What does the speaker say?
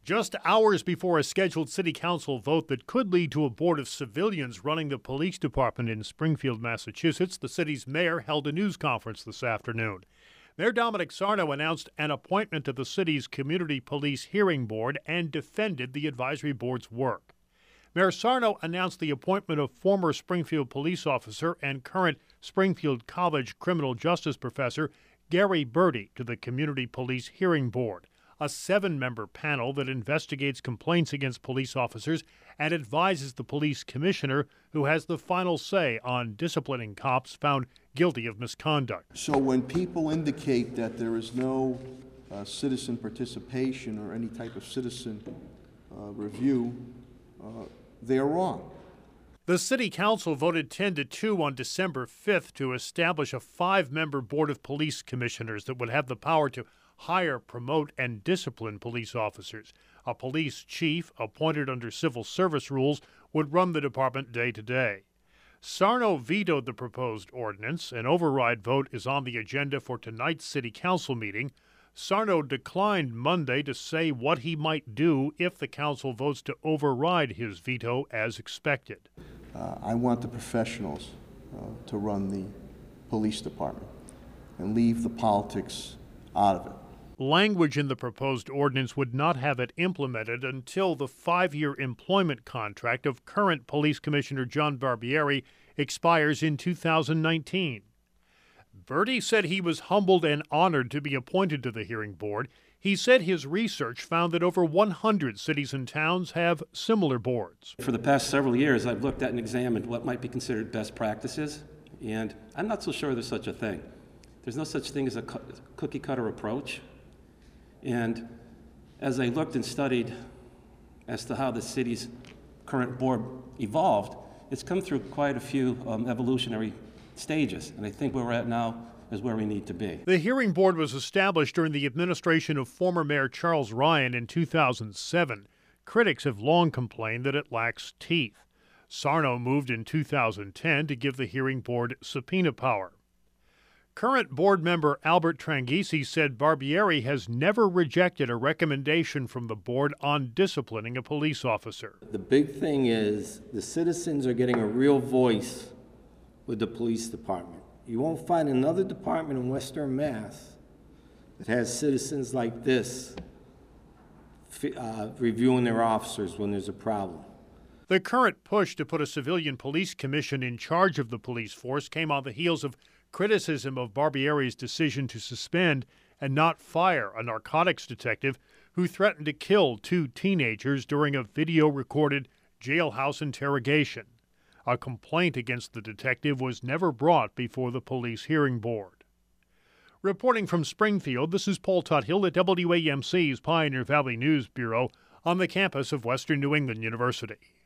Just hours before a scheduled city council vote that could lead to a board of civilians running the police department in Springfield, Massachusetts, the city's mayor held a news conference this afternoon. Mayor Dominic Sarno announced an appointment to the city's Community Police Hearing Board and defended the advisory board's work. Mayor Sarno announced the appointment of former Springfield police officer and current Springfield College criminal justice professor Gary Bertie to the Community Police Hearing Board, a 7-member panel that investigates complaints against police officers and advises the police commissioner, who has the final say on disciplining cops found guilty of misconduct. So when people indicate that there is no citizen participation or any type of citizen review, they're wrong. The City Council voted 10-2 on December 5th to establish a 5-member board of police commissioners that would have the power to hire, promote, and discipline police officers. A police chief, appointed under civil service rules, would run the department day to day. Sarno vetoed the proposed ordinance. An override vote is on the agenda for tonight's City Council meeting. Sarno declined Monday to say what he might do if the council votes to override his veto as expected. I want the professionals to run the police department and leave the politics out of it. Language in the proposed ordinance would not have it implemented until the 5-year employment contract of current Police Commissioner John Barbieri expires in 2019. Bertie said he was humbled and honored to be appointed to the hearing board. He said his research found that over 100 cities and towns have similar boards. For the past several years, I've looked at and examined what might be considered best practices, and I'm not so sure there's such a thing. There's no such thing as a cookie-cutter approach. And as I looked and studied as to how the city's current board evolved, it's come through quite a few evolutionary stages. And I think where we're at now is where we need to be. The hearing board was established during the administration of former Mayor Charles Ryan in 2007. Critics have long complained that it lacks teeth. Sarno moved in 2010 to give the hearing board subpoena power. Current board member Albert Tranghese said Barbieri has never rejected a recommendation from the board on disciplining a police officer. The big thing is the citizens are getting a real voice with the police department. You won't find another department in Western Mass that has citizens like this reviewing their officers when there's a problem. The current push to put a civilian police commission in charge of the police force came on the heels of criticism of Barbieri's decision to suspend and not fire a narcotics detective who threatened to kill 2 teenagers during a video-recorded jailhouse interrogation. A complaint against the detective was never brought before the police hearing board. Reporting from Springfield, this is Paul Tuthill at WAMC's Pioneer Valley News Bureau on the campus of Western New England University.